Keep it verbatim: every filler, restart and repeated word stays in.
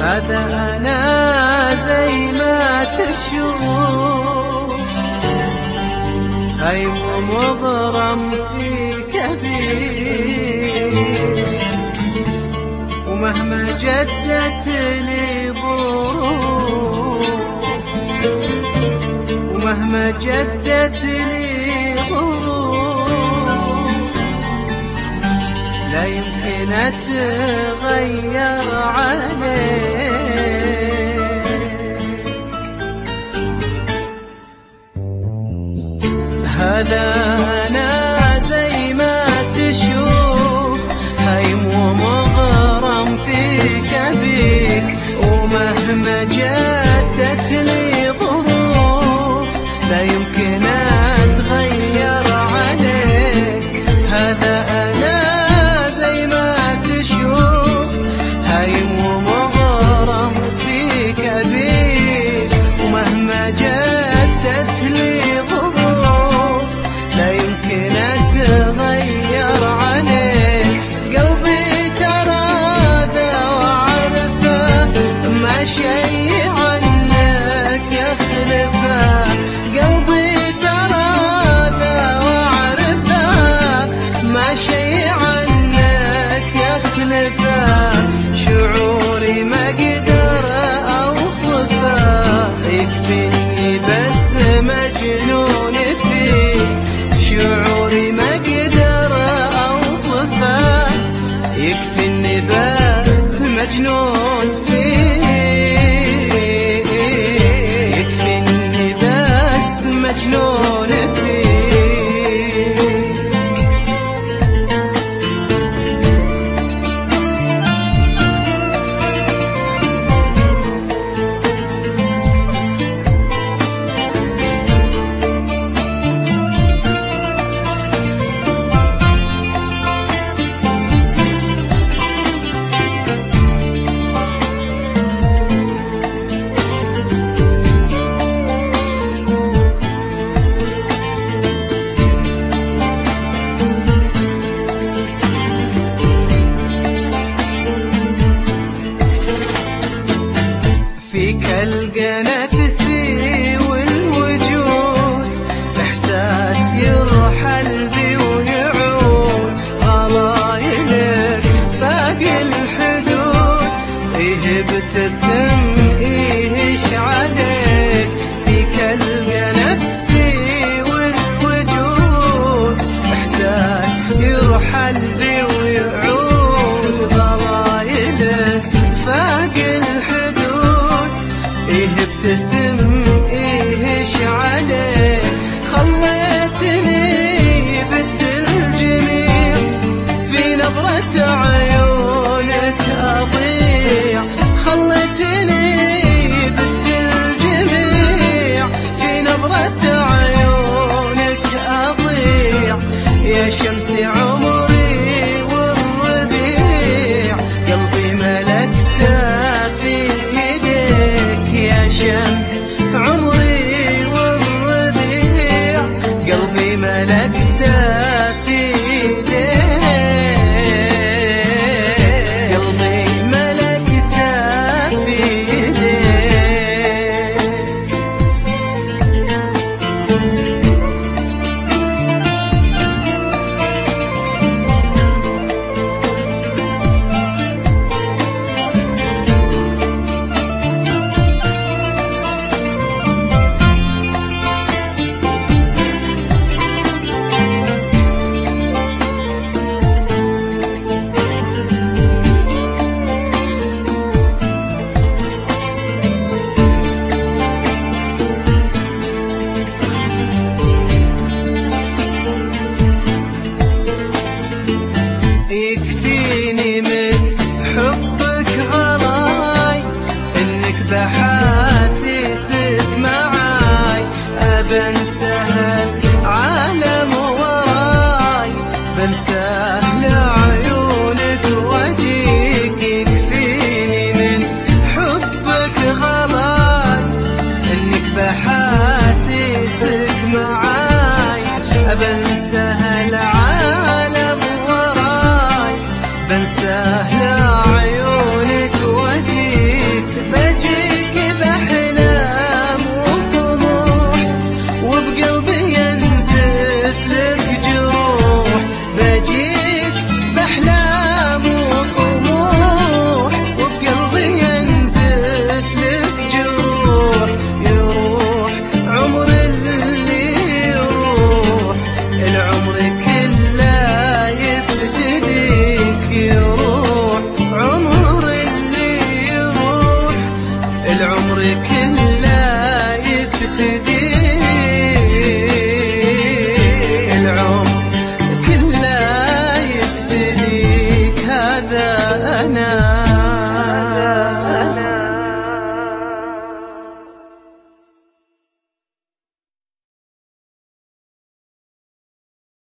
هذا أنا زي ما تشوف، هاي مغرم في كبير، ومهما جدت لي ظروف، ومهما جدت لي ظروف، لا يمكن أتغير عليه. هذا أنا زي ما تشوف، هايم ومغرم فيك فيك، ومهما جدت لي ظروف لا يمكن أتغير عليك. هذا أنا زي ما تشوف، هايم ومغرم فيك فيك، ومهما جدت لي ظروف لا يمكن أتغير عليك. قلبي ترى ذا وعرفه، ما شي عنك يخلفه. قلبي ترى ذا وعرفه، ما شي عنك يخلفه. شعوري ما اقدر اوصفه، يكفيني بس مجنون فيك. شعوري ما اقدر اوصفه، يكفيني بس مجنون فيك. يكفيني بس مجنون فيك. فيك ألقى نفسي والوجود، إحساس يرحل بي ويعود. غلايلك فاق الحدود، إيه بتسلم إيش عليك. فيك ألقى نفسي والوجود، إحساس يرحل بي ويعود. غلايلك فاق الحدود، إيه بتسم إيش عليك. خليتني بنت الجميع، في نظرة عيونك أضيع. خليتني بنت الجميع، في نظرة عيونك أضيع. يا شمس عمري والربيع، قلبي ملكته في يديك. يا شمس عمري والربيع، قلبي ملكته في يديك. قلبي ملكته في يديك. يكفيني من حبك غلاي، انك بحاسسك معاي. ابى انسى العالم وراي، بنسى لعيونك واجيك. يكفيني من حبك غلاي، انك بحاسسك معاي. ابى انسى العالم وراي، بنساه لعيونك واجيك. العمر كله يفتد